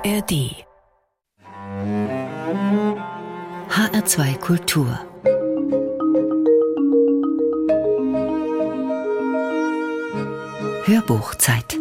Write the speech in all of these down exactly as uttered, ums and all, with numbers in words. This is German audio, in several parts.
A R D H R zwei Kultur Hörbuchzeit.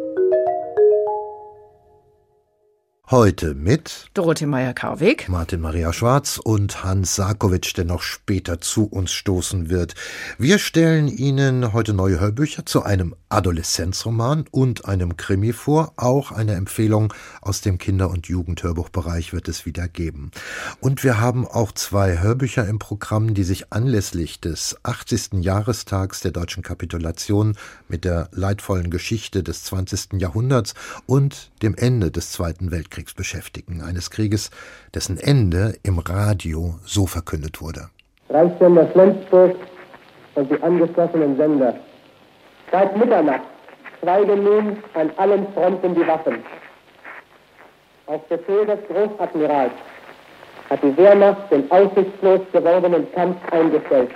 Heute mit Dorothee Meier-Karweg, Martin Maria Schwarz und Hans Sarkowitsch, der noch später zu uns stoßen wird. Wir stellen Ihnen heute neue Hörbücher zu einem Adoleszenzroman und einem Krimi vor. Auch eine Empfehlung aus dem Kinder- und Jugendhörbuchbereich wird es wieder geben. Und wir haben auch zwei Hörbücher im Programm, die sich anlässlich des achtzigsten Jahrestags der deutschen Kapitulation mit der leidvollen Geschichte des zwanzigsten Jahrhunderts und dem Ende des Zweiten Weltkriegs beschäftigen. Eines Krieges, dessen Ende im Radio so verkündet wurde. Reichssender Flensburg und die angeschlossenen Sender. Seit Mitternacht schweigen nun an allen Fronten die Waffen. Auf Befehl des Großadmirals hat die Wehrmacht den aussichtslos gewordenen Kampf eingestellt.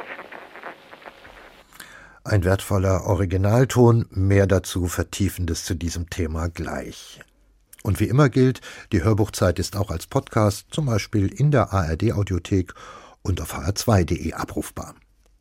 Ein wertvoller Originalton, mehr dazu Vertiefendes zu diesem Thema gleich. Und wie immer gilt, die Hörbuchzeit ist auch als Podcast, zum Beispiel in der A R D-Audiothek und auf h r zwei punkt de abrufbar.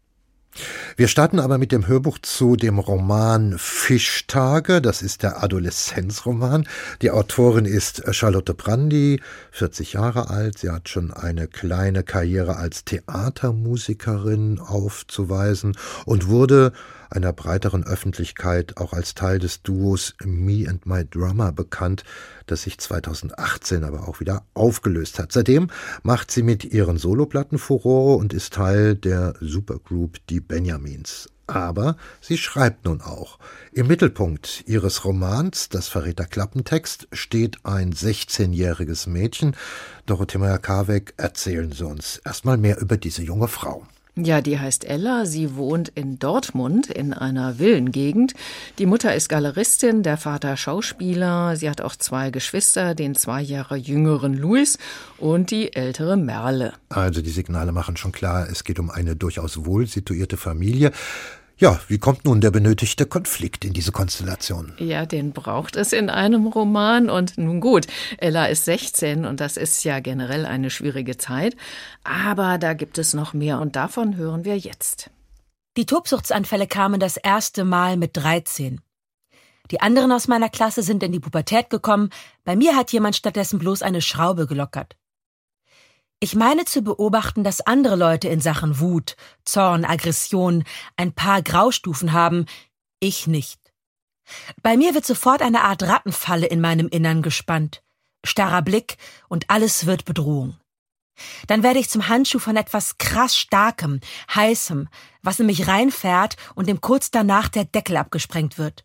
Wir starten aber mit dem Hörbuch zu dem Roman Fischtage. Das ist der Adoleszenzroman. Die Autorin ist Charlotte Brandy, vierzig Jahre alt. Sie hat schon eine kleine Karriere als Theatermusikerin aufzuweisen und wurde einer breiteren Öffentlichkeit auch als Teil des Duos Me and My Drummer bekannt, das sich zweitausendachtzehn aber auch wieder aufgelöst hat. Seitdem macht sie mit ihren Soloplatten Furore und ist Teil der Supergroup Die Benjamins. Aber sie schreibt nun auch. Im Mittelpunkt ihres Romans, das verrät der Klappentext, steht ein sechzehnjähriges Mädchen. Dorothee Meier-Karweg, erzählen Sie uns erstmal mehr über diese junge Frau. Ja, die heißt Ella. Sie wohnt in Dortmund in einer Villengegend. Die Mutter ist Galeristin, der Vater Schauspieler. Sie hat auch zwei Geschwister, den zwei Jahre jüngeren Louis und die ältere Merle. Also die Signale machen schon klar, es geht um eine durchaus wohl situierte Familie. Ja, wie kommt nun der benötigte Konflikt in diese Konstellation? Ja, den braucht es in einem Roman. Und nun gut, Ella ist sechzehn und das ist ja generell eine schwierige Zeit. Aber da gibt es noch mehr und davon hören wir jetzt. Die Tobsuchtsanfälle kamen das erste Mal mit dreizehn. Die anderen aus meiner Klasse sind in die Pubertät gekommen. Bei mir hat jemand stattdessen bloß eine Schraube gelockert. Ich meine zu beobachten, dass andere Leute in Sachen Wut, Zorn, Aggression ein paar Graustufen haben, ich nicht. Bei mir wird sofort eine Art Rattenfalle in meinem Innern gespannt. Starrer Blick und alles wird Bedrohung. Dann werde ich zum Handschuh von etwas krass Starkem, Heißem, was in mich reinfährt und dem kurz danach der Deckel abgesprengt wird.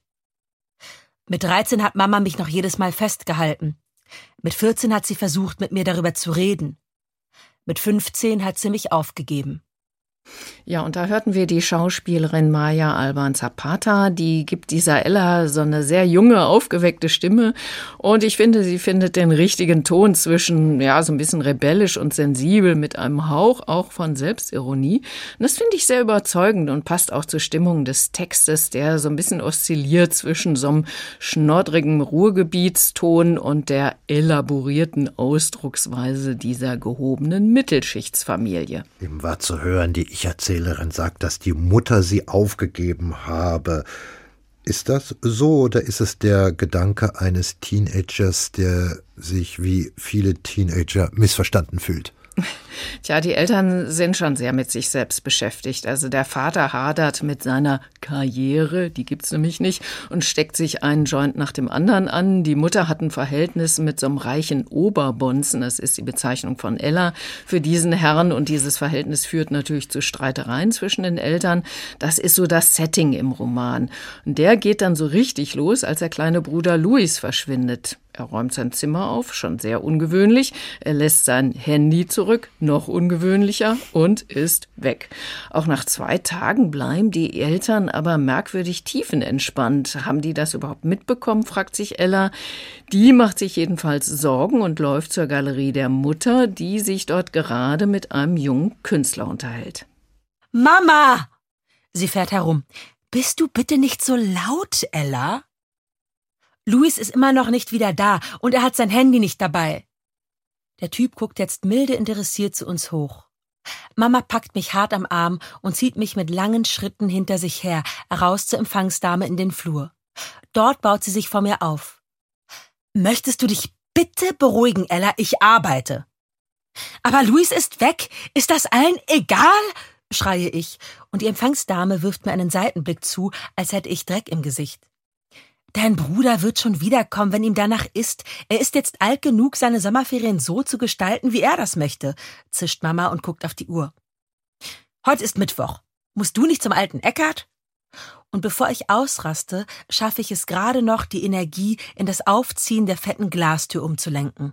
Mit dreizehn hat Mama mich noch jedes Mal festgehalten. Mit vierzehn hat sie versucht, mit mir darüber zu reden. Mit fünfzehn hat sie mich aufgegeben. Ja, und da hörten wir die Schauspielerin Maya Alban-Zapata, die gibt dieser Ella so eine sehr junge, aufgeweckte Stimme und ich finde, sie findet den richtigen Ton zwischen, ja, so ein bisschen rebellisch und sensibel mit einem Hauch auch von Selbstironie. Und das finde ich sehr überzeugend und passt auch zur Stimmung des Textes, der so ein bisschen oszilliert zwischen so einem schnoddrigen Ruhrgebietston und der elaborierten Ausdrucksweise dieser gehobenen Mittelschichtsfamilie. Eben war zu hören, die Ich-Erzählerin sagt, dass die Mutter sie aufgegeben habe. Ist das so oder ist es der Gedanke eines Teenagers, der sich wie viele Teenager missverstanden fühlt? Tja, die Eltern sind schon sehr mit sich selbst beschäftigt. Also der Vater hadert mit seiner Karriere, die gibt's nämlich nicht, und steckt sich einen Joint nach dem anderen an. Die Mutter hat ein Verhältnis mit so einem reichen Oberbonzen, das ist die Bezeichnung von Ella, für diesen Herrn. Und dieses Verhältnis führt natürlich zu Streitereien zwischen den Eltern. Das ist so das Setting im Roman. Und der geht dann so richtig los, als der kleine Bruder Louis verschwindet. Er räumt sein Zimmer auf, schon sehr ungewöhnlich. Er lässt sein Handy zurück, noch ungewöhnlicher, und ist weg. Auch nach zwei Tagen bleiben die Eltern aber merkwürdig tiefenentspannt. Haben die das überhaupt mitbekommen, fragt sich Ella. Die macht sich jedenfalls Sorgen und läuft zur Galerie der Mutter, die sich dort gerade mit einem jungen Künstler unterhält. Mama! Sie fährt herum. Bist du bitte nicht so laut, Ella? Luis ist immer noch nicht wieder da und er hat sein Handy nicht dabei. Der Typ guckt jetzt milde interessiert zu uns hoch. Mama packt mich hart am Arm und zieht mich mit langen Schritten hinter sich her, heraus zur Empfangsdame in den Flur. Dort baut sie sich vor mir auf. »Möchtest du dich bitte beruhigen, Ella? Ich arbeite.« »Aber Luis ist weg. Ist das allen egal?« schreie ich, und die Empfangsdame wirft mir einen Seitenblick zu, als hätte ich Dreck im Gesicht. »Dein Bruder wird schon wiederkommen, wenn ihm danach ist. Er ist jetzt alt genug, seine Sommerferien so zu gestalten, wie er das möchte«, zischt Mama und guckt auf die Uhr. »Heute ist Mittwoch. Musst du nicht zum alten Eckart?« Und bevor ich ausraste, schaffe ich es gerade noch, die Energie in das Aufziehen der fetten Glastür umzulenken.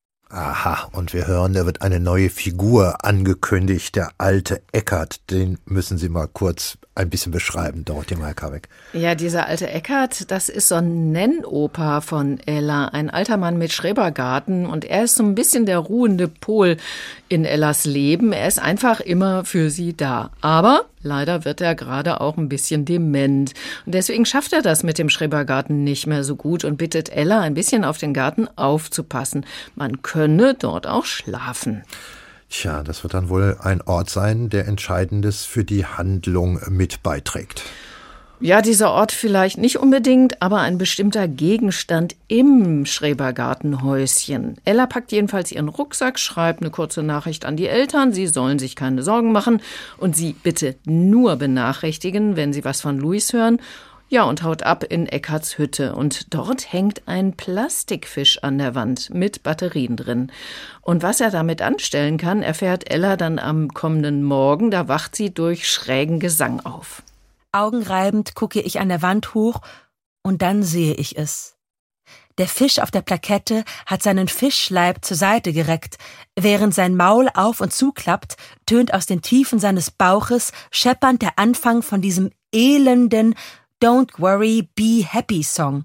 Aha, und wir hören, da wird eine neue Figur angekündigt, der alte Eckart. Den müssen Sie mal kurz ein bisschen beschreiben, Dorothee Malkawek. Ja, dieser alte Eckart, das ist so ein Nennopa von Ella, ein alter Mann mit Schrebergarten, und er ist so ein bisschen der ruhende Pol in Ellas Leben. Er ist einfach immer für sie da. Aber leider wird er gerade auch ein bisschen dement. Und deswegen schafft er das mit dem Schrebergarten nicht mehr so gut und bittet Ella, ein bisschen auf den Garten aufzupassen. Man könne dort auch schlafen. Tja, das wird dann wohl ein Ort sein, der Entscheidendes für die Handlung mit beiträgt. Ja, dieser Ort vielleicht nicht unbedingt, aber ein bestimmter Gegenstand im Schrebergartenhäuschen. Ella packt jedenfalls ihren Rucksack, schreibt eine kurze Nachricht an die Eltern, sie sollen sich keine Sorgen machen und sie bitte nur benachrichtigen, wenn sie was von Luis hören. Ja, und haut ab in Eckarts Hütte. Und dort hängt ein Plastikfisch an der Wand mit Batterien drin. Und was er damit anstellen kann, erfährt Ella dann am kommenden Morgen. Da wacht sie durch schrägen Gesang auf. Augenreibend gucke ich an der Wand hoch und dann sehe ich es. Der Fisch auf der Plakette hat seinen Fischleib zur Seite gereckt. Während sein Maul auf und zuklappt, tönt aus den Tiefen seines Bauches scheppernd der Anfang von diesem elenden Don't Worry, Be Happy Song.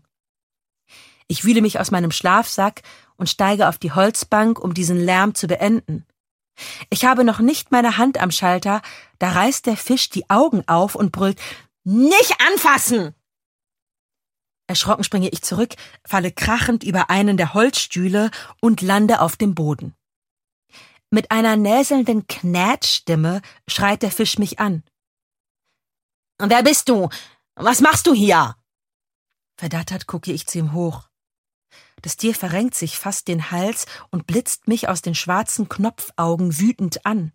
Ich wühle mich aus meinem Schlafsack und steige auf die Holzbank, um diesen Lärm zu beenden. Ich habe noch nicht meine Hand am Schalter, da reißt der Fisch die Augen auf und brüllt, »Nicht anfassen!« Erschrocken springe ich zurück, falle krachend über einen der Holzstühle und lande auf dem Boden. Mit einer näselnden Knätschstimme schreit der Fisch mich an. »Wer bist du? Was machst du hier?« Verdattert gucke ich zu ihm hoch. Das Tier verrenkt sich fast den Hals und blitzt mich aus den schwarzen Knopfaugen wütend an.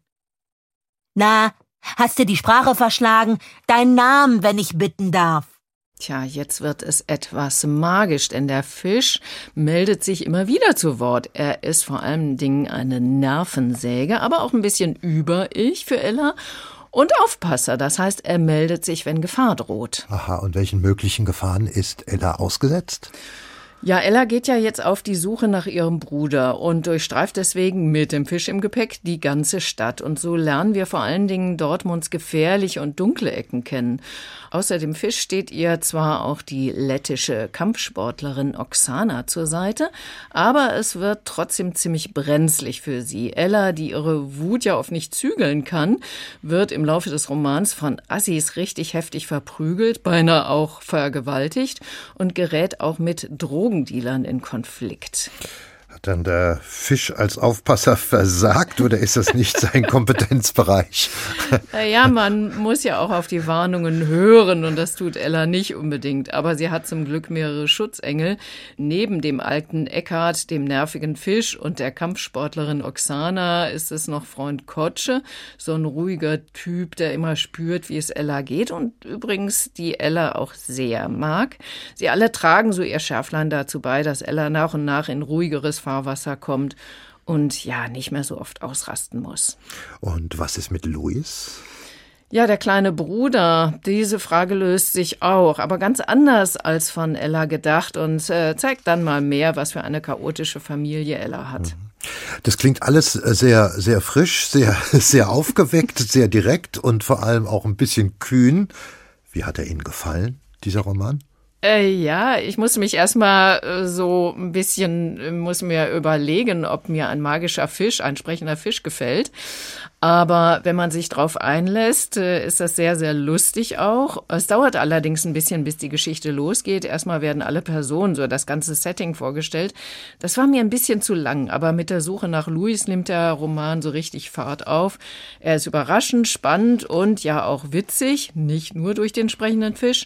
»Na, hast dir die Sprache verschlagen? Deinen Namen, wenn ich bitten darf.« Tja, jetzt wird es etwas magisch, denn der Fisch meldet sich immer wieder zu Wort. Er ist vor allen Dingen eine Nervensäge, aber auch ein bisschen über-ich für Ella. Und Aufpasser, das heißt, er meldet sich, wenn Gefahr droht. Aha, und welchen möglichen Gefahren ist Ella ausgesetzt? Ja, Ella geht ja jetzt auf die Suche nach ihrem Bruder und durchstreift deswegen mit dem Fisch im Gepäck die ganze Stadt. Und so lernen wir vor allen Dingen Dortmunds gefährliche und dunkle Ecken kennen. Außer dem Fisch steht ihr zwar auch die lettische Kampfsportlerin Oksana zur Seite, aber es wird trotzdem ziemlich brenzlig für sie. Ella, die ihre Wut ja oft nicht zügeln kann, wird im Laufe des Romans von Assis richtig heftig verprügelt, beinahe auch vergewaltigt und gerät auch mit Drogendealern in Konflikt. Hat dann der Fisch als Aufpasser versagt oder ist das nicht sein Kompetenzbereich? Ja, man muss ja auch auf die Warnungen hören und das tut Ella nicht unbedingt. Aber sie hat zum Glück mehrere Schutzengel. Neben dem alten Eckart, dem nervigen Fisch und der Kampfsportlerin Oksana ist es noch Freund Kotsche, so ein ruhiger Typ, der immer spürt, wie es Ella geht und übrigens die Ella auch sehr mag. Sie alle tragen so ihr Schärflein dazu bei, dass Ella nach und nach in ruhigeres Fahrwasser kommt und ja, nicht mehr so oft ausrasten muss. Und was ist mit Luis? Ja, der kleine Bruder, diese Frage löst sich auch, aber ganz anders als von Ella gedacht und äh, zeigt dann mal mehr, was für eine chaotische Familie Ella hat. Das klingt alles sehr, sehr frisch, sehr, sehr aufgeweckt, sehr direkt und vor allem auch ein bisschen kühn. Wie hat er Ihnen gefallen, dieser Roman? Äh, ja, ich muss mich erstmal äh, so ein bisschen, äh, muss mir überlegen, ob mir ein magischer Fisch, ein sprechender Fisch gefällt. Aber wenn man sich drauf einlässt, äh, ist das sehr, sehr lustig auch. Es dauert allerdings ein bisschen, bis die Geschichte losgeht. Erstmal werden alle Personen, so das ganze Setting vorgestellt. Das war mir ein bisschen zu lang, aber mit der Suche nach Louis nimmt der Roman so richtig Fahrt auf. Er ist überraschend, spannend und ja auch witzig, nicht nur durch den sprechenden Fisch.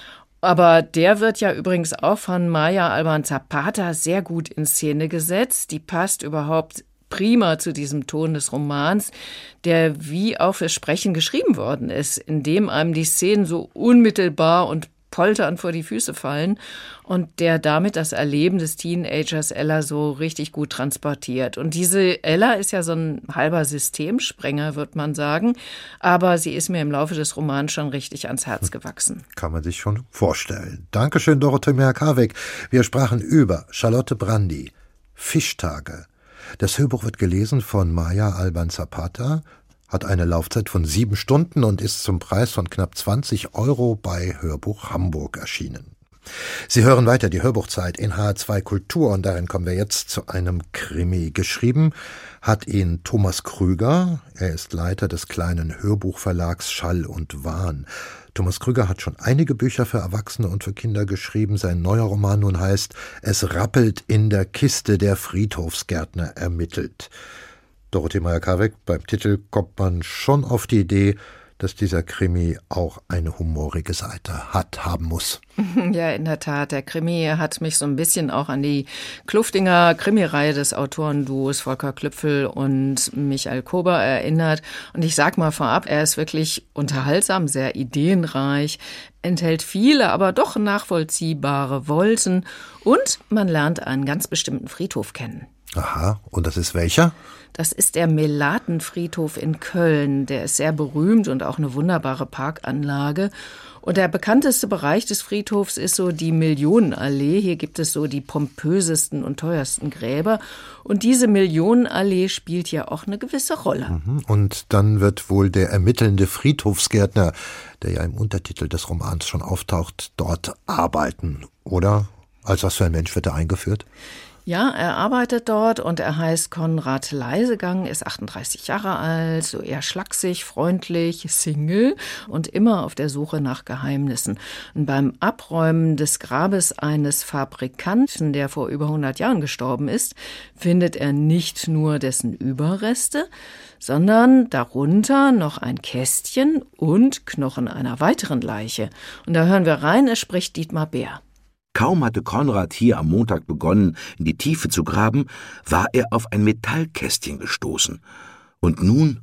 Aber der wird ja übrigens auch von Maya Alban Zapata sehr gut in Szene gesetzt. Die passt überhaupt prima zu diesem Ton des Romans, der wie auch fürs Sprechen geschrieben worden ist, in dem einem die Szenen so unmittelbar und polternd vor die Füße fallen und der damit das Erleben des Teenagers Ella so richtig gut transportiert. Und diese Ella ist ja so ein halber Systemsprenger, wird man sagen, aber sie ist mir im Laufe des Romans schon richtig ans Herz gewachsen. Kann man sich schon vorstellen. Dankeschön, Dorothee Merkaweg. Wir sprachen über Charlotte Brandy, Fischtage. Das Hörbuch wird gelesen von Maya Alban Zapata, hat eine Laufzeit von sieben Stunden und ist zum Preis von knapp zwanzig Euro bei Hörbuch Hamburg erschienen. Sie hören weiter die Hörbuchzeit in H R zwei Kultur und darin kommen wir jetzt zu einem Krimi. Geschrieben hat ihn Thomas Krüger. Er ist Leiter des kleinen Hörbuchverlags Schall und Wahn. Thomas Krüger hat schon einige Bücher für Erwachsene und für Kinder geschrieben. Sein neuer Roman nun heißt »Es rappelt in der Kiste, der Friedhofsgärtner ermittelt«. Dorothee Merkaweg, beim Titel kommt man schon auf die Idee, dass dieser Krimi auch eine humorige Seite hat, haben muss. Ja, in der Tat. Der Krimi hat mich so ein bisschen auch an die Kluftinger Krimireihe des Autorenduos Volker Klüpfel und Michael Kober erinnert. Und ich sag mal vorab, er ist wirklich unterhaltsam, sehr ideenreich, enthält viele, aber doch nachvollziehbare Wolken und man lernt einen ganz bestimmten Friedhof kennen. Aha, und das ist welcher? Das ist der Melatenfriedhof in Köln. Der ist sehr berühmt und auch eine wunderbare Parkanlage. Und der bekannteste Bereich des Friedhofs ist so die Millionenallee. Hier gibt es so die pompösesten und teuersten Gräber. Und diese Millionenallee spielt ja auch eine gewisse Rolle. Und dann wird wohl der ermittelnde Friedhofsgärtner, der ja im Untertitel des Romans schon auftaucht, dort arbeiten, oder? Als was für ein Mensch wird er eingeführt? Ja, er arbeitet dort und er heißt Konrad Leisegang, ist achtunddreißig Jahre alt, so eher schlaksig, freundlich, Single und immer auf der Suche nach Geheimnissen. Und beim Abräumen des Grabes eines Fabrikanten, der vor über hundert Jahren gestorben ist, findet er nicht nur dessen Überreste, sondern darunter noch ein Kästchen und Knochen einer weiteren Leiche. Und da hören wir rein, es spricht Dietmar Bär. Kaum hatte Konrad hier am Montag begonnen, in die Tiefe zu graben, war er auf ein Metallkästchen gestoßen. Und nun,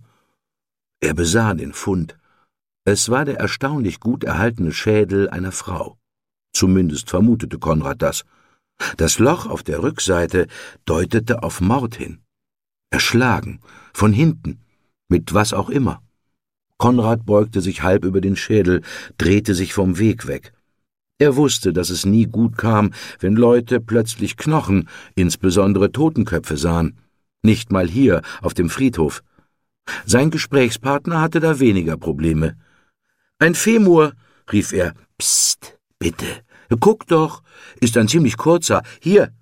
er besah den Fund. Es war der erstaunlich gut erhaltene Schädel einer Frau. Zumindest vermutete Konrad das. Das Loch auf der Rückseite deutete auf Mord hin. Erschlagen, von hinten, mit was auch immer. Konrad beugte sich halb über den Schädel, drehte sich vom Weg weg. Er wusste, dass es nie gut kam, wenn Leute plötzlich Knochen, insbesondere Totenköpfe sahen. Nicht mal hier, auf dem Friedhof. Sein Gesprächspartner hatte da weniger Probleme. »Ein Femur«, rief er. »Psst, bitte. Guck doch, ist ein ziemlich kurzer. Hier.«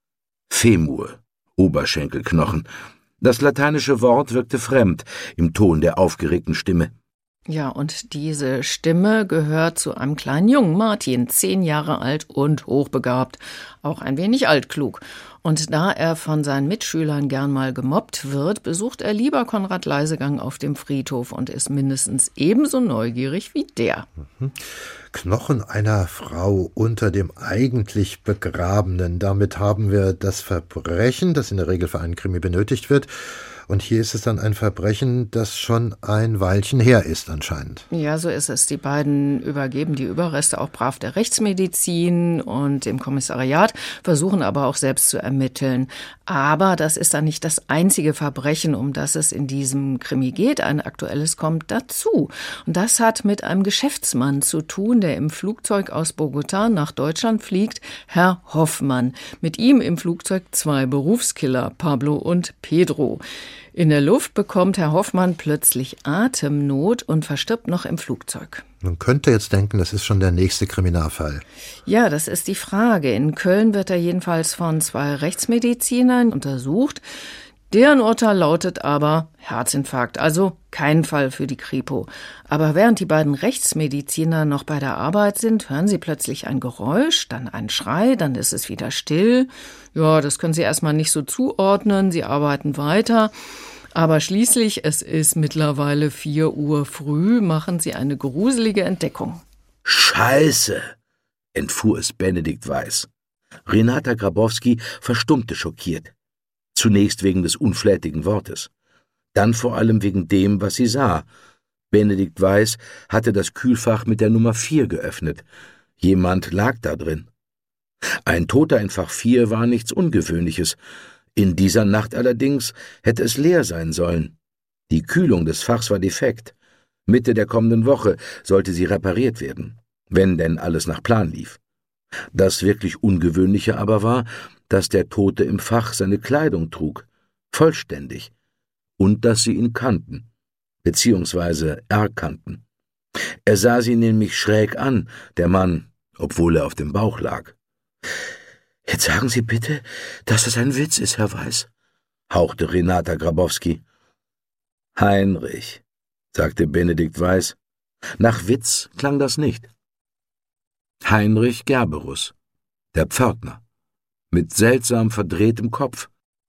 Femur, Oberschenkelknochen. Das lateinische Wort wirkte fremd im Ton der aufgeregten Stimme. Ja, und diese Stimme gehört zu einem kleinen Jungen, Martin, zehn Jahre alt und hochbegabt, auch ein wenig altklug. Und da er von seinen Mitschülern gern mal gemobbt wird, besucht er lieber Konrad Leisegang auf dem Friedhof und ist mindestens ebenso neugierig wie der. Mhm. Knochen einer Frau unter dem eigentlich Begrabenen. Damit haben wir das Verbrechen, das in der Regel für einen Krimi benötigt wird. Und hier ist es dann ein Verbrechen, das schon ein Weilchen her ist anscheinend. Ja, so ist es. Die beiden übergeben die Überreste auch brav der Rechtsmedizin und dem Kommissariat, versuchen aber auch selbst zu ermitteln. Aber das ist dann nicht das einzige Verbrechen, um das es in diesem Krimi geht. Ein aktuelles kommt dazu. Und das hat mit einem Geschäftsmann zu tun, der im Flugzeug aus Bogotá nach Deutschland fliegt, Herr Hoffmann. Mit ihm im Flugzeug zwei Berufskiller, Pablo und Pedro. In der Luft bekommt Herr Hoffmann plötzlich Atemnot und verstirbt noch im Flugzeug. Man könnte jetzt denken, das ist schon der nächste Kriminalfall. Ja, das ist die Frage. In Köln wird er jedenfalls von zwei Rechtsmedizinern untersucht. Deren Urteil lautet aber Herzinfarkt, also kein Fall für die Kripo. Aber während die beiden Rechtsmediziner noch bei der Arbeit sind, hören sie plötzlich ein Geräusch, dann ein Schrei, dann ist es wieder still. Ja, das können sie erstmal nicht so zuordnen, sie arbeiten weiter. Aber schließlich, es ist mittlerweile vier Uhr früh, machen sie eine gruselige Entdeckung. »Scheiße«, entfuhr es Benedikt Weiß. Renata Grabowski verstummte schockiert. Zunächst wegen des unflätigen Wortes. Dann vor allem wegen dem, was sie sah. Benedikt Weiß hatte das Kühlfach mit der Nummer vier geöffnet. Jemand lag da drin. Ein Toter in Fach vier war nichts Ungewöhnliches. In dieser Nacht allerdings hätte es leer sein sollen. Die Kühlung des Fachs war defekt. Mitte der kommenden Woche sollte sie repariert werden, wenn denn alles nach Plan lief. Das wirklich Ungewöhnliche aber war, dass der Tote im Fach seine Kleidung trug, vollständig, und dass sie ihn kannten, beziehungsweise erkannten. Er sah sie nämlich schräg an, der Mann, obwohl er auf dem Bauch lag. »Jetzt sagen Sie bitte, dass das ein Witz ist, Herr Weiß«, hauchte Renata Grabowski. »Heinrich«, sagte Benedikt Weiß. Nach Witz klang das nicht. Heinrich Gerberus, der Pförtner, mit seltsam verdrehtem Kopf.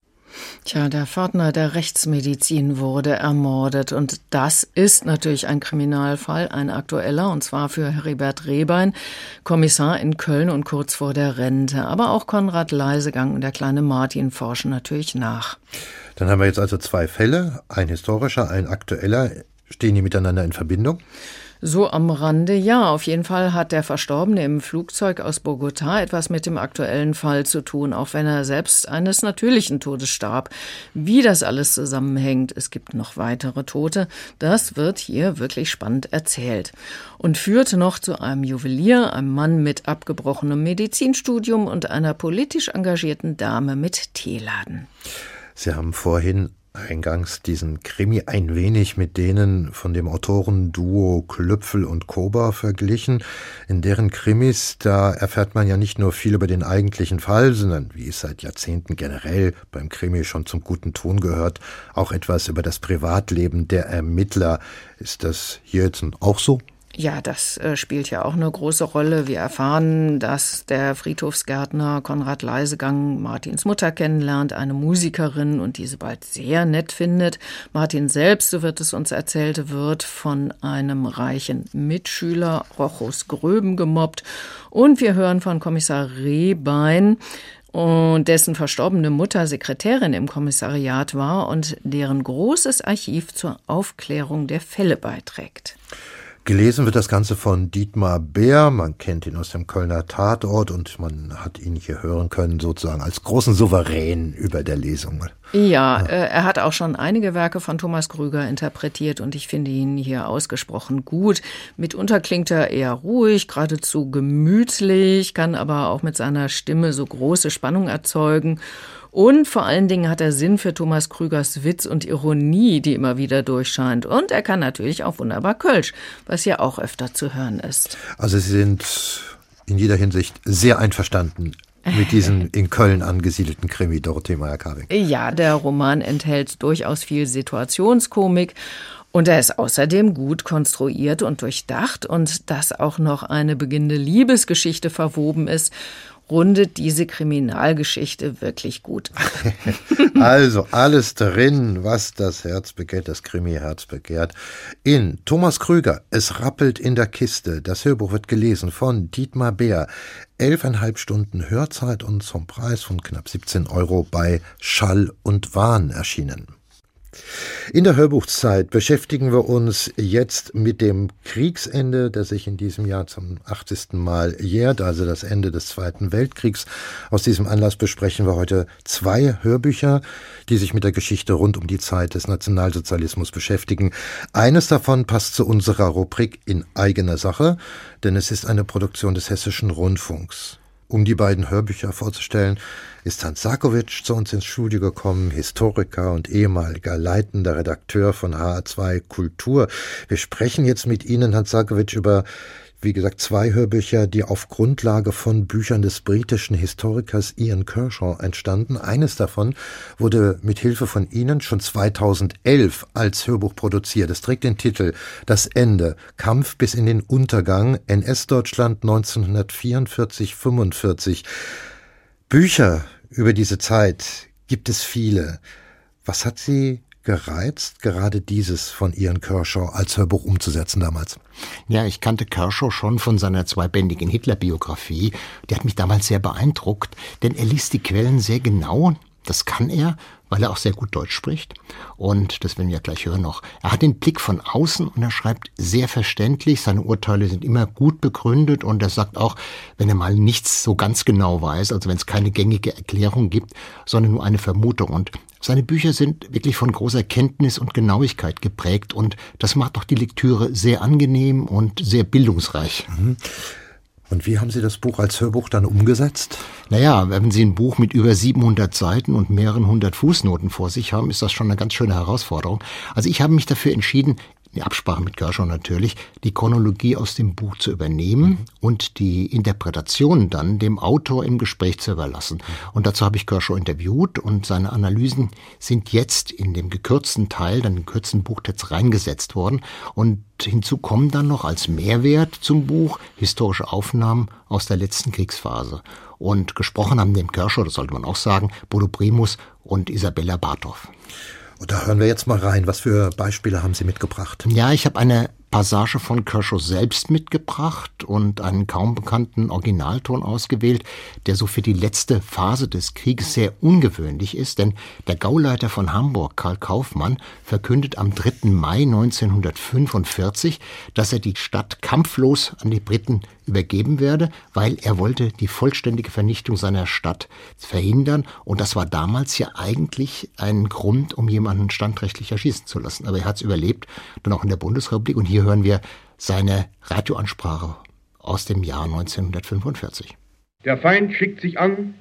Tja, der Pförtner der Rechtsmedizin wurde ermordet und das ist natürlich ein Kriminalfall, ein aktueller, und zwar für Heribert Rehbein, Kommissar in Köln und kurz vor der Rente. Aber auch Konrad Leisegang und der kleine Martin forschen natürlich nach. Dann haben wir jetzt also zwei Fälle, ein historischer, ein aktueller. Stehen die miteinander in Verbindung? So am Rande, ja. Auf jeden Fall hat der Verstorbene im Flugzeug aus Bogotá etwas mit dem aktuellen Fall zu tun, auch wenn er selbst eines natürlichen Todes starb. Wie das alles zusammenhängt, es gibt noch weitere Tote, das wird hier wirklich spannend erzählt. Und führt noch zu einem Juwelier, einem Mann mit abgebrochenem Medizinstudium und einer politisch engagierten Dame mit Teeladen. Sie haben vorhin eingangs diesen Krimi ein wenig mit denen von dem Autorenduo Klüpfel und Kober verglichen. In deren Krimis, da erfährt man ja nicht nur viel über den eigentlichen Fall, sondern, wie es seit Jahrzehnten generell beim Krimi schon zum guten Ton gehört, auch etwas über das Privatleben der Ermittler. Ist das hier jetzt auch so? Ja, das äh, spielt ja auch eine große Rolle. Wir erfahren, dass der Friedhofsgärtner Konrad Leisegang Martins Mutter kennenlernt, eine Musikerin, und diese bald sehr nett findet. Martin selbst, so wird es uns erzählt, wird von einem reichen Mitschüler Rochus Gröben gemobbt. Und wir hören von Kommissar Rehbein, und dessen verstorbene Mutter Sekretärin im Kommissariat war und deren großes Archiv zur Aufklärung der Fälle beiträgt. Gelesen wird das Ganze von Dietmar Bär. Man kennt ihn aus dem Kölner Tatort und man hat ihn hier hören können, sozusagen als großen Souverän über der Lesung. Ja, ja. Äh, er hat auch schon einige Werke von Thomas Krüger interpretiert und ich finde ihn hier ausgesprochen gut. Mitunter klingt er eher ruhig, geradezu gemütlich, kann aber auch mit seiner Stimme so große Spannung erzeugen. Und vor allen Dingen hat er Sinn für Thomas Krügers Witz und Ironie, die immer wieder durchscheint. Und er kann natürlich auch wunderbar Kölsch, was ja auch öfter zu hören ist. Also Sie sind in jeder Hinsicht sehr einverstanden mit diesem in Köln angesiedelten Krimi Dorothee Meyer-Kabing. Ja, der Roman enthält durchaus viel Situationskomik. Und er ist außerdem gut konstruiert und durchdacht. Und dass auch noch eine beginnende Liebesgeschichte verwoben ist, rundet diese Kriminalgeschichte wirklich gut ab. Also alles drin, was das Herz begehrt, das Krimi-Herz begehrt. In Thomas Krüger, Es rappelt in der Kiste. Das Hörbuch wird gelesen von Dietmar Bär. Elfeinhalb Stunden Hörzeit und zum Preis von knapp siebzehn Euro bei Schall und Wahn erschienen. In der Hörbuchzeit beschäftigen wir uns jetzt mit dem Kriegsende, das sich in diesem Jahr zum achtzigsten Mal jährt, also das Ende des Zweiten Weltkriegs. Aus diesem Anlass besprechen wir heute zwei Hörbücher, die sich mit der Geschichte rund um die Zeit des Nationalsozialismus beschäftigen. Eines davon passt zu unserer Rubrik In eigener Sache, denn es ist eine Produktion des Hessischen Rundfunks. Um die beiden Hörbücher vorzustellen, ist Hans Sarkowitsch zu uns ins Studio gekommen, Historiker und ehemaliger leitender Redakteur von H R zwei Kultur. Wir sprechen jetzt mit Ihnen, Hans Sarkowitsch, über, wie gesagt, zwei Hörbücher, die auf Grundlage von Büchern des britischen Historikers Ian Kershaw entstanden. Eines davon wurde mit Hilfe von Ihnen schon zweitausendelf als Hörbuch produziert. Es trägt den Titel »Das Ende. Kampf bis in den Untergang. N S-Deutschland neunzehnhundertvierundvierzig fünfundvierzig«. Bücher über diese Zeit gibt es viele. Was hat Sie gereizt, gerade dieses von Ian Kershaw als Hörbuch umzusetzen damals? Ja, ich kannte Kershaw schon von seiner zweibändigen Hitler-Biografie. Die hat mich damals sehr beeindruckt, denn er liest die Quellen sehr genau. Das kann er, weil er auch sehr gut Deutsch spricht. Und das werden wir ja gleich hören noch. Er hat den Blick von außen und er schreibt sehr verständlich. Seine Urteile sind immer gut begründet und er sagt auch, wenn er mal nichts so ganz genau weiß, also wenn es keine gängige Erklärung gibt, sondern nur eine Vermutung. Und seine Bücher sind wirklich von großer Kenntnis und Genauigkeit geprägt und das macht auch die Lektüre sehr angenehm und sehr bildungsreich. Mhm. Und wie haben Sie das Buch als Hörbuch dann umgesetzt? Naja, wenn Sie ein Buch mit über siebenhundert Seiten und mehreren hundert Fußnoten vor sich haben, ist das schon eine ganz schöne Herausforderung. Also ich habe mich dafür entschieden, in Absprache mit Kershaw natürlich, die Chronologie aus dem Buch zu übernehmen mhm. und die Interpretation dann dem Autor im Gespräch zu überlassen. Und dazu habe ich Kershaw interviewt und seine Analysen sind jetzt in dem gekürzten Teil, dann im gekürzten Buchtext reingesetzt worden. Und hinzu kommen dann noch als Mehrwert zum Buch historische Aufnahmen aus der letzten Kriegsphase. Und gesprochen haben dem Kershaw, das sollte man auch sagen, Bodo Primus und Isabella Bartow. Und da hören wir jetzt mal rein. Was für Beispiele haben Sie mitgebracht? Ja, ich habe eine Passage von Kershaw selbst mitgebracht und einen kaum bekannten Originalton ausgewählt, der so für die letzte Phase des Krieges sehr ungewöhnlich ist, denn der Gauleiter von Hamburg, Karl Kaufmann, verkündet am dritten Mai neunzehnhundertfünfundvierzig, dass er die Stadt kampflos an die Briten übergeben werde, weil er wollte die vollständige Vernichtung seiner Stadt verhindern. Und das war damals ja eigentlich ein Grund, um jemanden standrechtlich erschießen zu lassen. Aber er hat es überlebt, dann auch in der Bundesrepublik. Und hier hören wir seine Radioansprache aus dem Jahr neunzehnhundertfünfundvierzig. Der Feind schickt sich an,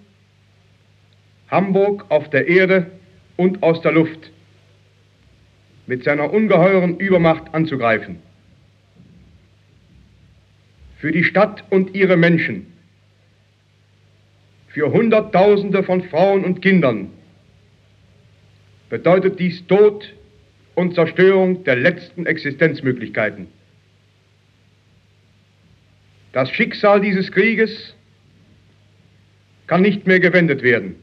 Hamburg auf der Erde und aus der Luft mit seiner ungeheuren Übermacht anzugreifen. Für die Stadt und ihre Menschen, für Hunderttausende von Frauen und Kindern bedeutet dies Tod und Zerstörung der letzten Existenzmöglichkeiten. Das Schicksal dieses Krieges kann nicht mehr gewendet werden.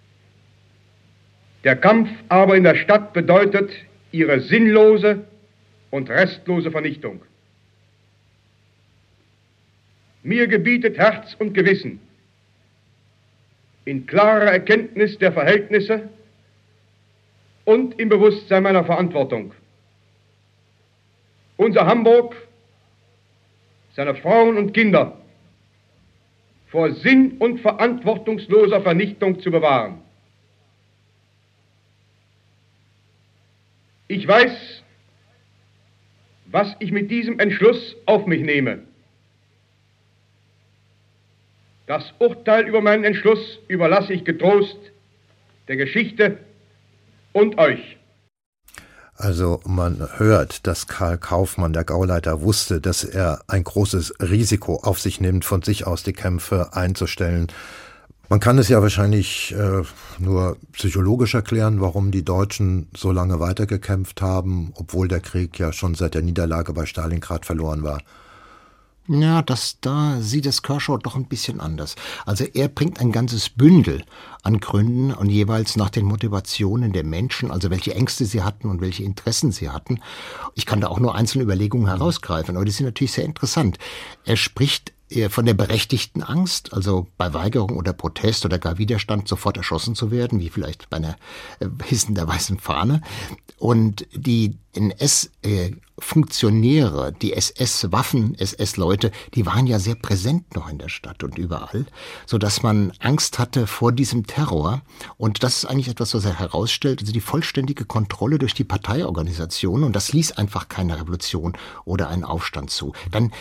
Der Kampf aber in der Stadt bedeutet ihre sinnlose und restlose Vernichtung. Mir gebietet Herz und Gewissen, in klarer Erkenntnis der Verhältnisse und im Bewusstsein meiner Verantwortung, unser Hamburg, seine Frauen und Kinder vor sinn- und verantwortungsloser Vernichtung zu bewahren. Ich weiß, was ich mit diesem Entschluss auf mich nehme. Das Urteil über meinen Entschluss überlasse ich getrost der Geschichte und euch. Also man hört, dass Karl Kaufmann, der Gauleiter, wusste, dass er ein großes Risiko auf sich nimmt, von sich aus die Kämpfe einzustellen. Man kann es ja wahrscheinlich äh, nur psychologisch erklären, warum die Deutschen so lange weitergekämpft haben, obwohl der Krieg ja schon seit der Niederlage bei Stalingrad verloren war. Ja, das, da sieht es Kershaw doch ein bisschen anders. Also er bringt ein ganzes Bündel an Gründen und jeweils nach den Motivationen der Menschen, also welche Ängste sie hatten und welche Interessen sie hatten. Ich kann da auch nur einzelne Überlegungen herausgreifen, aber die sind natürlich sehr interessant. Er spricht von der berechtigten Angst, also bei Weigerung oder Protest oder gar Widerstand sofort erschossen zu werden, wie vielleicht bei einer Hissen der weißen Fahne. Und die N S-Funktionäre, die S S-Waffen, S S-Leute, die waren ja sehr präsent noch in der Stadt und überall, sodass man Angst hatte vor diesem Terror. Und das ist eigentlich etwas, was er herausstellt, also die vollständige Kontrolle durch die Parteiorganisation. Und das ließ einfach keine Revolution oder einen Aufstand zu. Dann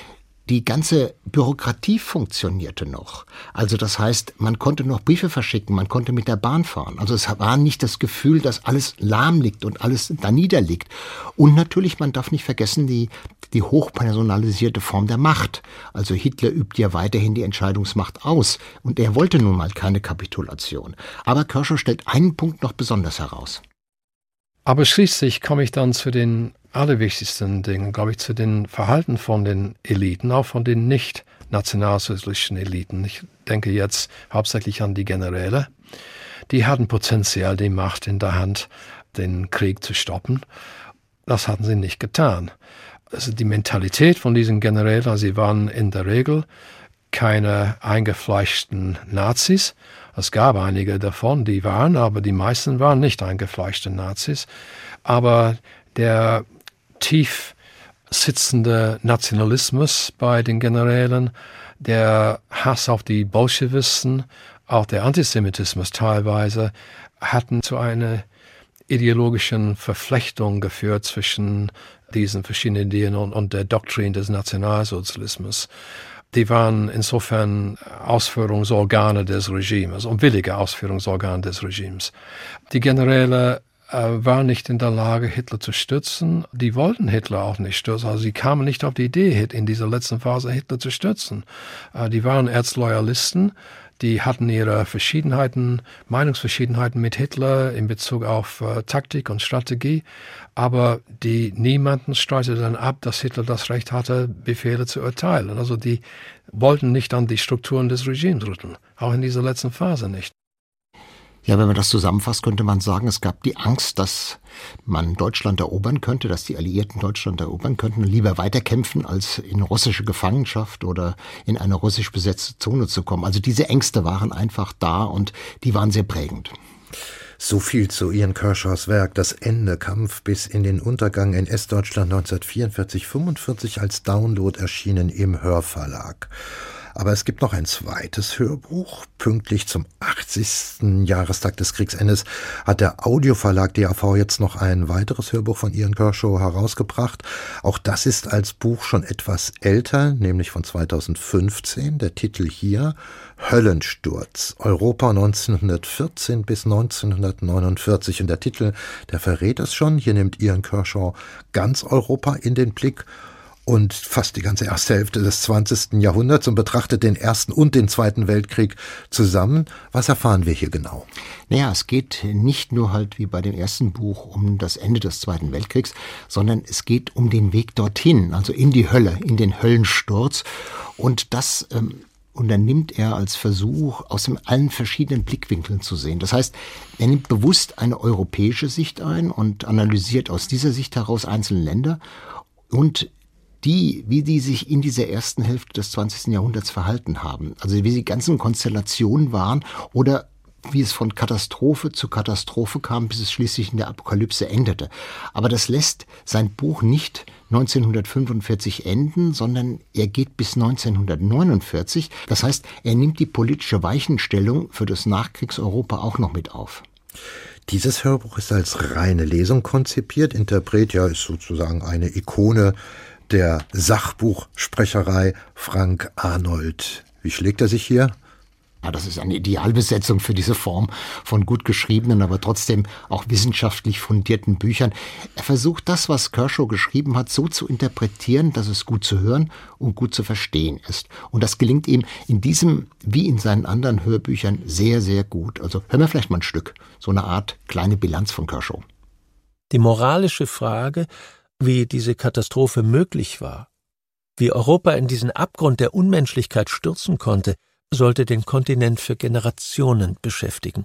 Die ganze Bürokratie funktionierte noch. Also das heißt, man konnte noch Briefe verschicken, man konnte mit der Bahn fahren. Also es war nicht das Gefühl, dass alles lahm liegt und alles da niederliegt. Und natürlich, man darf nicht vergessen, die, die hochpersonalisierte Form der Macht. Also Hitler übt ja weiterhin die Entscheidungsmacht aus. Und er wollte nun mal keine Kapitulation. Aber Kershaw stellt einen Punkt noch besonders heraus. Aber schließlich komme ich dann zu den allerwichtigsten Dingen, glaube ich, zu den Verhalten von den Eliten, auch von den nicht-nationalsozialistischen Eliten. Ich denke jetzt hauptsächlich an die Generäle. Die hatten potenziell die Macht in der Hand, den Krieg zu stoppen. Das hatten sie nicht getan. Also die Mentalität von diesen Generälen, sie waren in der Regel keine eingefleischten Nazis. Es gab einige davon, die waren, aber die meisten waren nicht eingefleischte Nazis. Aber der tief sitzende Nationalismus bei den Generälen, der Hass auf die Bolschewisten, auch der Antisemitismus teilweise, hatten zu einer ideologischen Verflechtung geführt zwischen diesen verschiedenen Ideen und, und der Doktrin des Nationalsozialismus. Die waren insofern Ausführungsorgane des Regimes, unwillige Ausführungsorgane des Regimes. Die Generäle äh, waren nicht in der Lage, Hitler zu stützen. Die wollten Hitler auch nicht stützen. Also sie kamen nicht auf die Idee, in dieser letzten Phase Hitler zu stützen. Äh, die waren Erzloyalisten. Die hatten ihre Verschiedenheiten, Meinungsverschiedenheiten mit Hitler in Bezug auf äh, Taktik und Strategie, aber die niemanden streitete dann ab, dass Hitler das Recht hatte, Befehle zu erteilen. Also die wollten nicht an die Strukturen des Regimes rütteln, auch in dieser letzten Phase nicht. Ja, wenn man das zusammenfasst, könnte man sagen, es gab die Angst, dass man Deutschland erobern könnte, dass die Alliierten Deutschland erobern könnten und lieber weiterkämpfen, als in russische Gefangenschaft oder in eine russisch besetzte Zone zu kommen. Also diese Ängste waren einfach da und die waren sehr prägend. So viel zu Ian Kershaws Werk Das Ende, Kampf bis in den Untergang in S Deutschland neunzehnhundertvierundvierzig fünfundvierzig als Download erschienen im Hörverlag. Aber es gibt noch ein zweites Hörbuch. Pünktlich zum achtzigsten Jahrestag des Kriegsendes hat der Audioverlag D A V jetzt noch ein weiteres Hörbuch von Ian Kershaw herausgebracht. Auch das ist als Buch schon etwas älter, nämlich von zweitausendfünfzehn. Der Titel hier: Höllensturz, Europa neunzehnhundertvierzehn bis neunzehnhundertneunundvierzig. Und der Titel, der verrät es schon. Hier nimmt Ian Kershaw ganz Europa in den Blick und fast die ganze erste Hälfte des zwanzigsten Jahrhunderts und betrachtet den Ersten und den Zweiten Weltkrieg zusammen. Was erfahren wir hier genau? Naja, es geht nicht nur halt wie bei dem ersten Buch um das Ende des Zweiten Weltkriegs, sondern es geht um den Weg dorthin, also in die Hölle, in den Höllensturz. Und das ähm, unternimmt er als Versuch, aus den allen verschiedenen Blickwinkeln zu sehen. Das heißt, er nimmt bewusst eine europäische Sicht ein und analysiert aus dieser Sicht heraus einzelne Länder und die, wie die sich in dieser ersten Hälfte des zwanzigsten Jahrhunderts verhalten haben. Also wie die ganzen Konstellationen waren oder wie es von Katastrophe zu Katastrophe kam, bis es schließlich in der Apokalypse endete. Aber das lässt sein Buch nicht neunzehnhundertfünfundvierzig enden, sondern er geht bis neunzehnhundertneunundvierzig. Das heißt, er nimmt die politische Weichenstellung für das Nachkriegseuropa auch noch mit auf. Dieses Hörbuch ist als reine Lesung konzipiert. Interpret ja ist sozusagen eine Ikone der Sachbuchsprecherei, Frank Arnold. Wie schlägt er sich hier? Ja, das ist eine Idealbesetzung für diese Form von gut geschriebenen, aber trotzdem auch wissenschaftlich fundierten Büchern. Er versucht das, was Kershaw geschrieben hat, so zu interpretieren, dass es gut zu hören und gut zu verstehen ist. Und das gelingt ihm in diesem, wie in seinen anderen Hörbüchern, sehr, sehr gut. Also hören wir vielleicht mal ein Stück, so eine Art kleine Bilanz von Kershaw. Die moralische Frage, wie diese Katastrophe möglich war, wie Europa in diesen Abgrund der Unmenschlichkeit stürzen konnte, sollte den Kontinent für Generationen beschäftigen.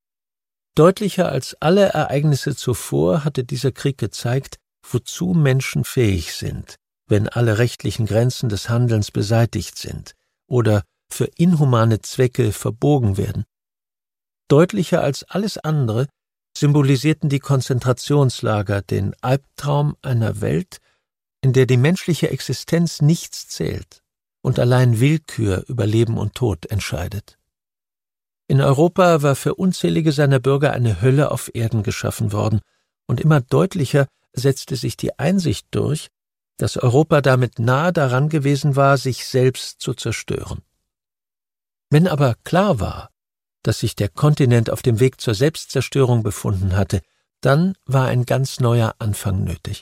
Deutlicher als alle Ereignisse zuvor hatte dieser Krieg gezeigt, wozu Menschen fähig sind, wenn alle rechtlichen Grenzen des Handelns beseitigt sind oder für inhumane Zwecke verbogen werden. Deutlicher als alles andere symbolisierten die Konzentrationslager den Albtraum einer Welt, in der die menschliche Existenz nichts zählt und allein Willkür über Leben und Tod entscheidet. In Europa war für unzählige seiner Bürger eine Hölle auf Erden geschaffen worden, und immer deutlicher setzte sich die Einsicht durch, dass Europa damit nahe daran gewesen war, sich selbst zu zerstören. Wenn aber klar war, dass sich der Kontinent auf dem Weg zur Selbstzerstörung befunden hatte, dann war ein ganz neuer Anfang nötig.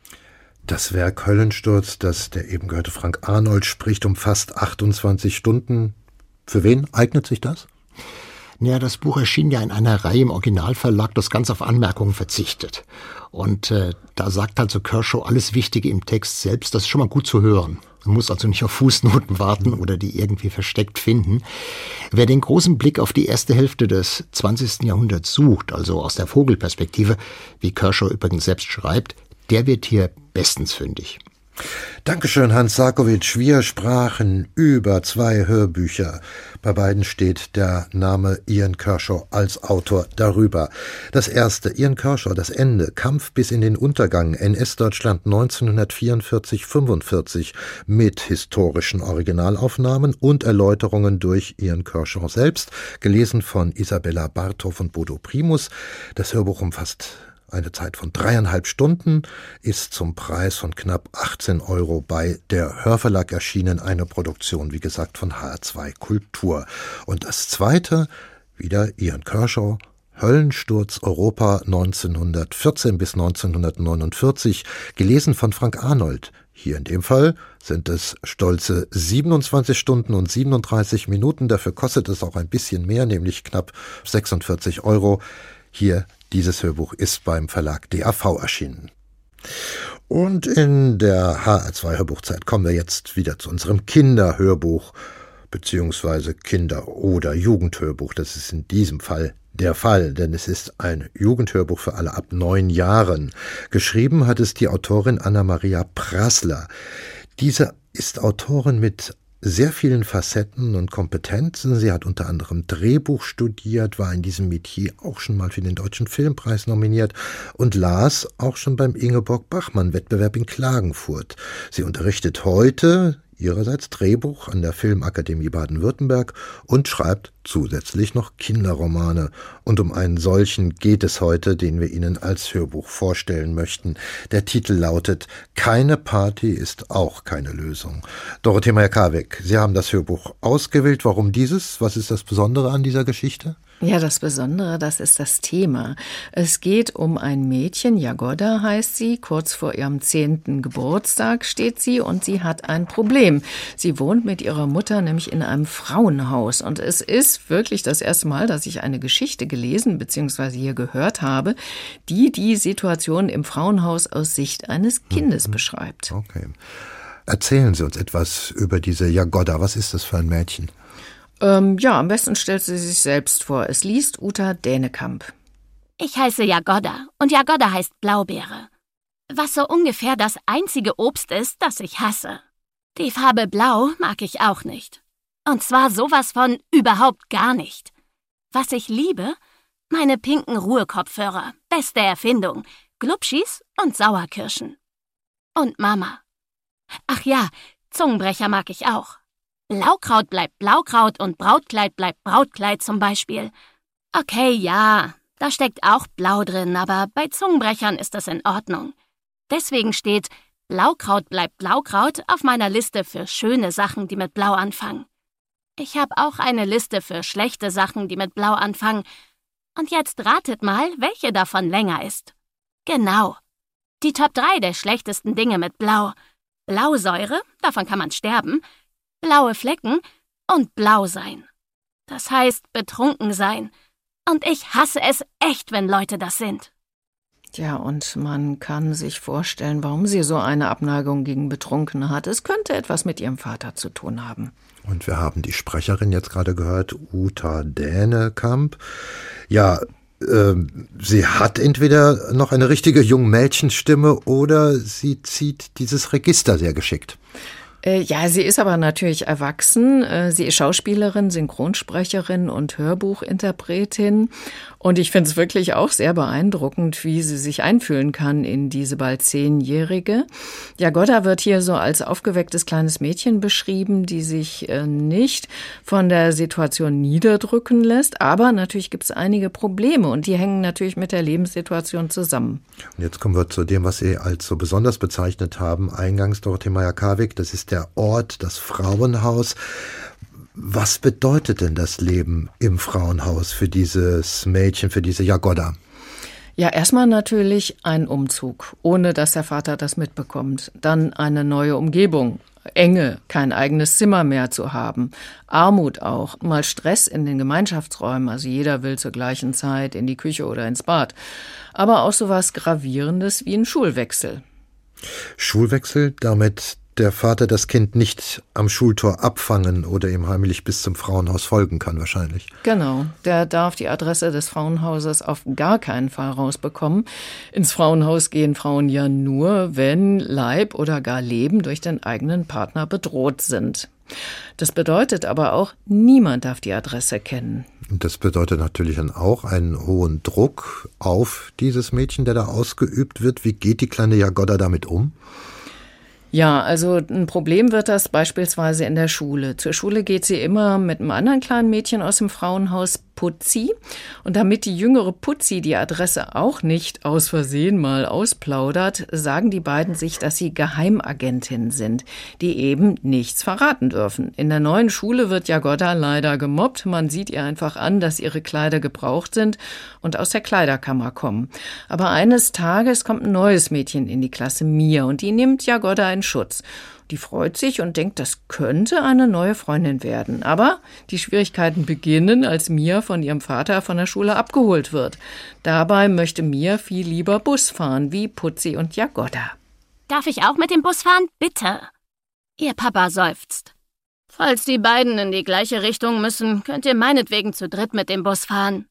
Das Werk Höllensturz, das der eben gehörte Frank Arnold spricht, umfasst achtundzwanzig Stunden. Für wen eignet sich das? Naja, das Buch erschien ja in einer Reihe im Originalverlag, das ganz auf Anmerkungen verzichtet. Und äh, da sagt halt so Kershaw alles Wichtige im Text selbst, das ist schon mal gut zu hören. Man muss also nicht auf Fußnoten warten oder die irgendwie versteckt finden. Wer den großen Blick auf die erste Hälfte des zwanzigsten Jahrhunderts sucht, also aus der Vogelperspektive, wie Kershaw übrigens selbst schreibt, der wird hier bestens fündig. Dankeschön, Hans Sarkowitsch. Wir sprachen über zwei Hörbücher. Bei beiden steht der Name Ian Kershaw als Autor darüber. Das erste, Ian Kershaw, das Ende, Kampf bis in den Untergang, N S-Deutschland neunzehnhundertvierundvierzig fünfundvierzig, mit historischen Originalaufnahmen und Erläuterungen durch Ian Kershaw selbst, gelesen von Isabella Barthoff und Bodo Primus. Das Hörbuch umfasst eine Zeit von dreieinhalb Stunden, ist zum Preis von knapp achtzehn Euro bei der Hörverlag erschienen, eine Produktion, wie gesagt, von H R zwei Kultur. Und das zweite, wieder Ian Kershaw, Höllensturz Europa neunzehnhundertvierzehn bis neunzehnhundertneunundvierzig, gelesen von Frank Arnold. Hier in dem Fall sind es stolze siebenundzwanzig Stunden und siebenunddreißig Minuten, dafür kostet es auch ein bisschen mehr, nämlich knapp sechsundvierzig Euro. Hier Dieses Hörbuch ist beim Verlag D A V erschienen. Und in der H R zwei Hörbuchzeit kommen wir jetzt wieder zu unserem Kinderhörbuch, beziehungsweise Kinder- oder Jugendhörbuch. Das ist in diesem Fall der Fall, denn es ist ein Jugendhörbuch für alle ab neun Jahren. Geschrieben hat es die Autorin Anna-Maria Prassler. Diese ist Autorin mit sehr vielen Facetten und Kompetenzen. Sie hat unter anderem Drehbuch studiert, war in diesem Metier auch schon mal für den Deutschen Filmpreis nominiert und las auch schon beim Ingeborg-Bachmann-Wettbewerb in Klagenfurt. Sie unterrichtet heute ihrerseits Drehbuch an der Filmakademie Baden-Württemberg und schreibt zusätzlich noch Kinderromane. Und um einen solchen geht es heute, den wir Ihnen als Hörbuch vorstellen möchten. Der Titel lautet »Keine Party ist auch keine Lösung«. Dorothee Meyer-Karweg, Sie haben das Hörbuch ausgewählt. Warum dieses? Was ist das Besondere an dieser Geschichte? Ja, das Besondere, das ist das Thema. Es geht um ein Mädchen, Jagoda heißt sie, kurz vor ihrem zehnten Geburtstag steht sie und sie hat ein Problem. Sie wohnt mit ihrer Mutter nämlich in einem Frauenhaus und es ist wirklich das erste Mal, dass ich eine Geschichte gelesen bzw. hier gehört habe, die die Situation im Frauenhaus aus Sicht eines Kindes mhm. beschreibt. Okay. Erzählen Sie uns etwas über diese Jagoda. Was ist das für ein Mädchen? Ähm, ja, am besten stellt sie sich selbst vor. Es liest Uta Dänekamp. Ich heiße Jagoda und Jagoda heißt Blaubeere. Was so ungefähr das einzige Obst ist, das ich hasse. Die Farbe Blau mag ich auch nicht. Und zwar sowas von überhaupt gar nicht. Was ich liebe? Meine pinken Ruhekopfhörer. Beste Erfindung. Glubschis und Sauerkirschen. Und Mama. Ach ja, Zungenbrecher mag ich auch. Blaukraut bleibt Blaukraut und Brautkleid bleibt Brautkleid zum Beispiel. Okay, ja, da steckt auch Blau drin, aber bei Zungenbrechern ist das in Ordnung. Deswegen steht Blaukraut bleibt Blaukraut auf meiner Liste für schöne Sachen, die mit Blau anfangen. Ich habe auch eine Liste für schlechte Sachen, die mit Blau anfangen. Und jetzt ratet mal, welche davon länger ist. Genau. Die Top drei der schlechtesten Dinge mit Blau. Blausäure, davon kann man sterben. Blaue Flecken und blau sein. Das heißt betrunken sein. Und ich hasse es echt, wenn Leute das sind. Ja, und man kann sich vorstellen, warum sie so eine Abneigung gegen Betrunkene hat. Es könnte etwas mit ihrem Vater zu tun haben. Und wir haben die Sprecherin jetzt gerade gehört, Uta Dänekamp. Ja, äh, sie hat entweder noch eine richtige Jungmädchenstimme oder sie zieht dieses Register sehr geschickt. Äh, ja, sie ist aber natürlich erwachsen. Äh, sie ist Schauspielerin, Synchronsprecherin und Hörbuchinterpretin. Und ich finde es wirklich auch sehr beeindruckend, wie sie sich einfühlen kann in diese bald Zehnjährige. Jagoda wird hier so als aufgewecktes kleines Mädchen beschrieben, die sich äh, nicht von der Situation niederdrücken lässt. Aber natürlich gibt es einige Probleme und die hängen natürlich mit der Lebenssituation zusammen. Und jetzt kommen wir zu dem, was Sie als so besonders bezeichnet haben, eingangs Dorothee Meyer-Karwig. Das ist der Ort, das Frauenhaus. Was bedeutet denn das Leben im Frauenhaus für dieses Mädchen, für diese Jagoda? Ja, erstmal natürlich ein Umzug, ohne dass der Vater das mitbekommt. Dann eine neue Umgebung. Enge, kein eigenes Zimmer mehr zu haben. Armut auch, mal Stress in den Gemeinschaftsräumen, also jeder will zur gleichen Zeit in die Küche oder ins Bad. Aber auch so was Gravierendes wie ein Schulwechsel. Schulwechsel, damit der Vater das Kind nicht am Schultor abfangen oder ihm heimlich bis zum Frauenhaus folgen kann wahrscheinlich. Genau, der darf die Adresse des Frauenhauses auf gar keinen Fall rausbekommen. Ins Frauenhaus gehen Frauen ja nur, wenn Leib oder gar Leben durch den eigenen Partner bedroht sind. Das bedeutet aber auch, niemand darf die Adresse kennen. Und das bedeutet natürlich dann auch einen hohen Druck auf dieses Mädchen, der da ausgeübt wird. Wie geht die kleine Jagoda damit um? Ja, also ein Problem wird das beispielsweise in der Schule. Zur Schule geht sie immer mit einem anderen kleinen Mädchen aus dem Frauenhaus, Putzi. Und damit die jüngere Putzi die Adresse auch nicht aus Versehen mal ausplaudert, sagen die beiden sich, dass sie Geheimagentinnen sind, die eben nichts verraten dürfen. In der neuen Schule wird Jagoda leider gemobbt. Man sieht ihr einfach an, dass ihre Kleider gebraucht sind und aus der Kleiderkammer kommen. Aber eines Tages kommt ein neues Mädchen in die Klasse, Mia, und die nimmt Jagoda in Schutz. Die freut sich und denkt, das könnte eine neue Freundin werden. Aber die Schwierigkeiten beginnen, als Mia von ihrem Vater von der Schule abgeholt wird. Dabei möchte Mia viel lieber Bus fahren, wie Putzi und Jagoda. Darf ich auch mit dem Bus fahren? Bitte. Ihr Papa seufzt. Falls die beiden in die gleiche Richtung müssen, könnt ihr meinetwegen zu dritt mit dem Bus fahren.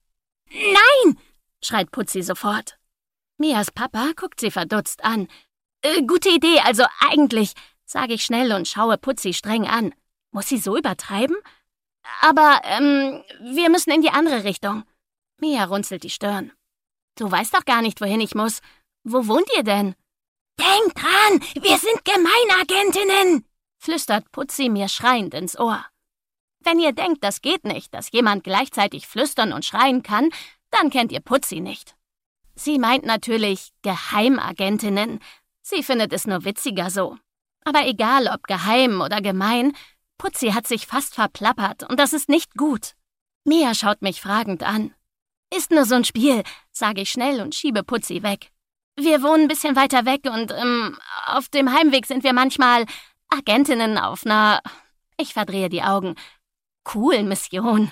Nein, schreit Putzi sofort. Mias Papa guckt sie verdutzt an. Äh, gute Idee, also eigentlich, sage ich schnell und schaue Putzi streng an. Muss sie so übertreiben? Aber, ähm, wir müssen in die andere Richtung. Mia runzelt die Stirn. Du weißt doch gar nicht, wohin ich muss. Wo wohnt ihr denn? Denk dran, wir sind Geheimagentinnen, flüstert Putzi mir schreiend ins Ohr. Wenn ihr denkt, das geht nicht, dass jemand gleichzeitig flüstern und schreien kann, dann kennt ihr Putzi nicht. Sie meint natürlich Geheimagentinnen. Sie findet es nur witziger so. Aber egal, ob geheim oder gemein, Putzi hat sich fast verplappert und das ist nicht gut. Mia schaut mich fragend an. Ist nur so ein Spiel, sage ich schnell und schiebe Putzi weg. Wir wohnen ein bisschen weiter weg und ähm, auf dem Heimweg sind wir manchmal Agentinnen auf einer, ich verdrehe die Augen, coolen Mission.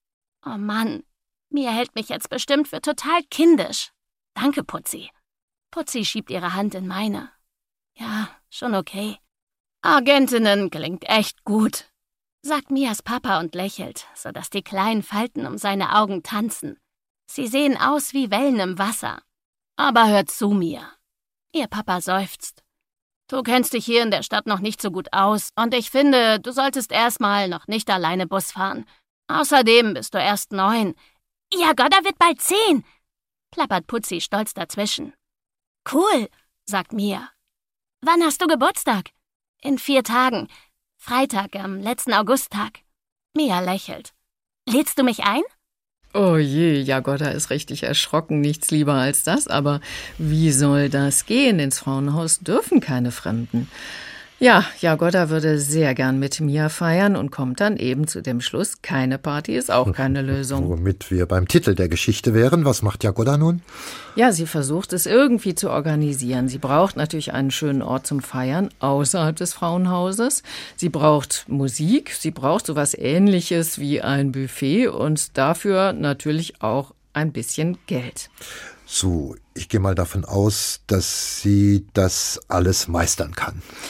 Oh Mann, Mia hält mich jetzt bestimmt für total kindisch. Danke, Putzi. Putzi schiebt ihre Hand in meine. Ja, schon okay. Agentinnen klingt echt gut, sagt Mias Papa und lächelt, sodass die kleinen Falten um seine Augen tanzen. Sie sehen aus wie Wellen im Wasser. Aber hört zu, Mia. Ihr Papa seufzt. Du kennst dich hier in der Stadt noch nicht so gut aus und ich finde, du solltest erstmal noch nicht alleine Bus fahren. Außerdem bist du erst neun. Jagoda wird bald zehn, plappert Putzi stolz dazwischen. Cool, sagt Mia. Wann hast du Geburtstag? In vier Tagen. Freitag, am letzten Augusttag. Mia lächelt. Lädst du mich ein? Oh je, Jagoda ist richtig erschrocken, nichts lieber als das. Aber wie soll das gehen? Ins Frauenhaus dürfen keine Fremden. Ja, Jagoda würde sehr gern mit Mia feiern und kommt dann eben zu dem Schluss, keine Party ist auch keine Lösung. Womit wir beim Titel der Geschichte wären. Was macht Jagoda nun? Ja, sie versucht es irgendwie zu organisieren. Sie braucht natürlich einen schönen Ort zum Feiern außerhalb des Frauenhauses. Sie braucht Musik, sie braucht sowas Ähnliches wie ein Buffet und dafür natürlich auch ein bisschen Geld. So, ich gehe mal davon aus, dass sie das alles meistern kann.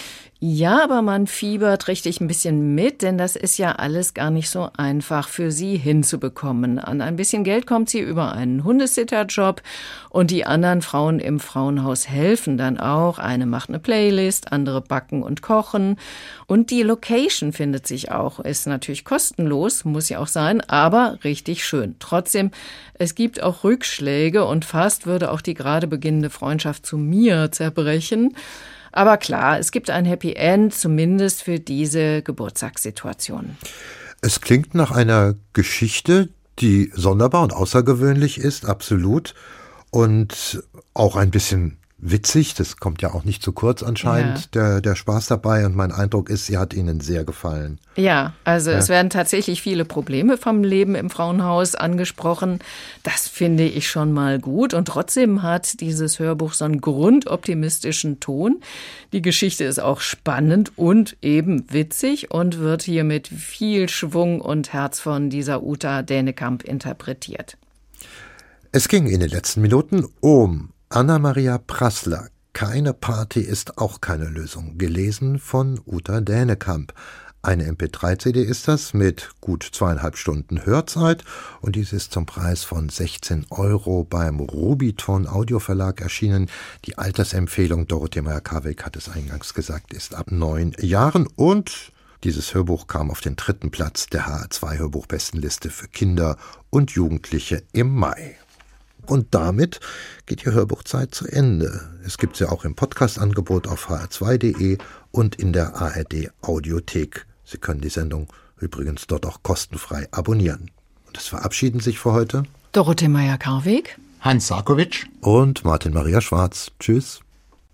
Ja, aber man fiebert richtig ein bisschen mit, denn das ist ja alles gar nicht so einfach für sie hinzubekommen. An ein bisschen Geld kommt sie über einen Hundesitterjob und die anderen Frauen im Frauenhaus helfen dann auch. Eine macht eine Playlist, andere backen und kochen. Und die Location findet sich auch, ist natürlich kostenlos, muss ja auch sein, aber richtig schön. Trotzdem, es gibt auch Rückschläge und fast würde auch die gerade beginnende Freundschaft zu mir zerbrechen. Aber klar, es gibt ein Happy End, zumindest für diese Geburtstagssituation. Es klingt nach einer Geschichte, die sonderbar und außergewöhnlich ist, absolut. Und auch ein bisschen witzig, das kommt ja auch nicht zu kurz anscheinend, ja. der, der Spaß dabei. Und mein Eindruck ist, sie hat Ihnen sehr gefallen. Ja, also ja. es werden tatsächlich viele Probleme vom Leben im Frauenhaus angesprochen. Das finde ich schon mal gut. Und trotzdem hat dieses Hörbuch so einen grundoptimistischen Ton. Die Geschichte ist auch spannend und eben witzig und wird hier mit viel Schwung und Herz von dieser Uta Dänekamp interpretiert. Es ging in den letzten Minuten um Anna-Maria Prassler. Keine Party ist auch keine Lösung. Gelesen von Uta Dänekamp. Eine M P drei C D ist das mit gut zweieinhalb Stunden Hörzeit und dies ist zum Preis von sechzehn Euro beim Rubiton Audioverlag erschienen. Die Altersempfehlung, Dorothee Meyer-Karweg hat es eingangs gesagt, ist ab neun Jahren und dieses Hörbuch kam auf den dritten Platz der H R zwei Hörbuchbestenliste für Kinder und Jugendliche im Mai. Und damit geht die Hörbuchzeit zu Ende. Es gibt sie auch im Podcast-Angebot auf h r zwei punkt d e und in der A R D-Audiothek. Sie können die Sendung übrigens dort auch kostenfrei abonnieren. Und es verabschieden sich für heute Dorothee Meyer-Karweg, Hans Sarkowitsch und Martin Maria Schwarz. Tschüss.